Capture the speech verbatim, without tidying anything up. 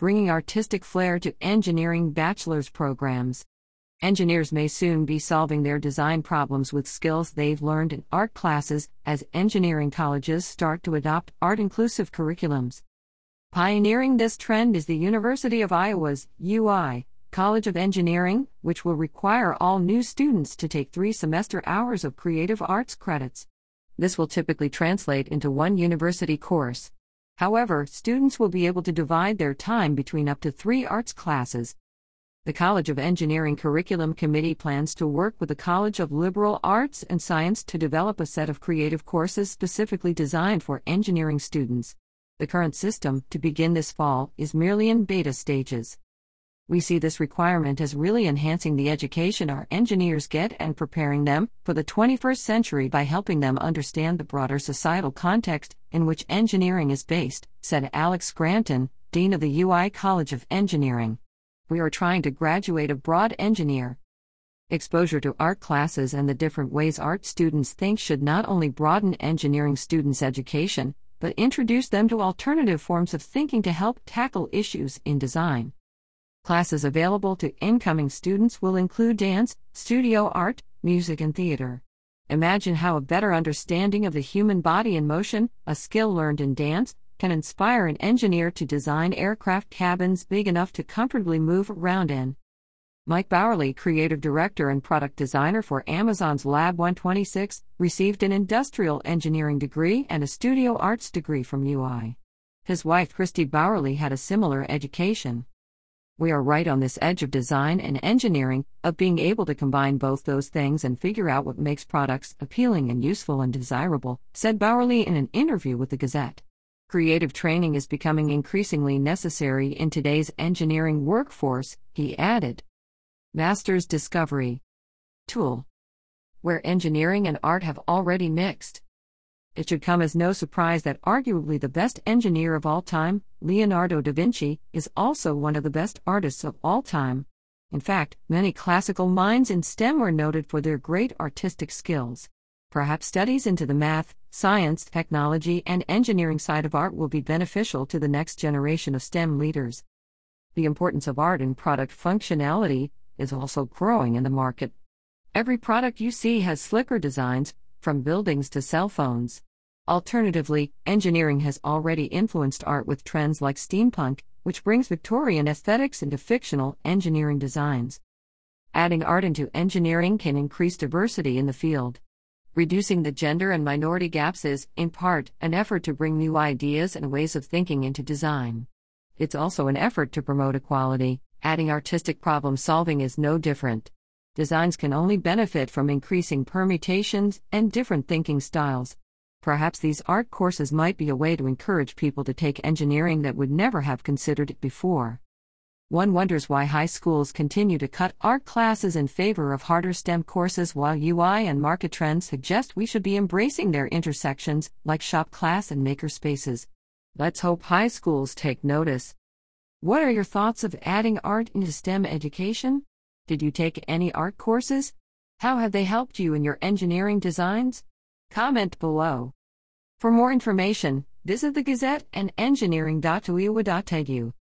bringing artistic flair to engineering bachelor's programs. Engineers may soon be solving their design problems with skills they've learned in art classes as engineering colleges start to adopt art-inclusive curriculums. Pioneering this trend is the University of Iowa's U I College of Engineering, which will require all new students to take three semester hours of creative arts credits. This will typically translate into one university course. However, students will be able to divide their time between up to three arts classes. The College of Engineering Curriculum Committee plans to work with the College of Liberal Arts and Science to develop a set of creative courses specifically designed for engineering students. The current system, to begin this fall, is merely in beta stages. We see this requirement as really enhancing the education our engineers get and preparing them for the twenty-first century by helping them understand the broader societal context in which engineering is based, said Alex Scranton, Dean of the U I College of Engineering. We are trying to graduate a broad engineer. Exposure to art classes and the different ways art students think should not only broaden engineering students' education, but introduce them to alternative forms of thinking to help tackle issues in design. Classes available to incoming students will include dance, studio art, music, and theater. Imagine how a better understanding of the human body in motion, a skill learned in dance, can inspire an engineer to design aircraft cabins big enough to comfortably move around in. Mike Bowerly, creative director and product designer for Amazon's Lab one twenty-six, received an industrial engineering degree and a studio arts degree from U I. His wife, Christy Bowerly, had a similar education. We are right on this edge of design and engineering, of being able to combine both those things and figure out what makes products appealing and useful and desirable, said Bowerly in an interview with the Gazette. Creative training is becoming increasingly necessary in today's engineering workforce, he added. Master's Discovery Tool. Where engineering and art have already mixed. It should come as no surprise that arguably the best engineer of all time, Leonardo da Vinci, is also one of the best artists of all time. In fact, many classical minds in STEM were noted for their great artistic skills. Perhaps studies into the math, science, technology, and engineering side of art will be beneficial to the next generation of STEM leaders. The importance of art in product functionality is also growing in the market. Every product you see has slicker designs, from buildings to cell phones. Alternatively, engineering has already influenced art with trends like steampunk, which brings Victorian aesthetics into fictional engineering designs. Adding art into engineering can increase diversity in the field. Reducing the gender and minority gaps is, in part, an effort to bring new ideas and ways of thinking into design. It's also an effort to promote equality. Adding artistic problem solving is no different. Designs can only benefit from increasing permutations and different thinking styles. Perhaps these art courses might be a way to encourage people to take engineering that would never have considered it before. One wonders why high schools continue to cut art classes in favor of harder STEM courses while U I and market trends suggest we should be embracing their intersections, like shop class and maker spaces. Let's hope high schools take notice. What are your thoughts of adding art into STEM education? Did you take any art courses? How have they helped you in your engineering designs? Comment below. For more information, visit the Gazette and engineering dot iowa dot e d u.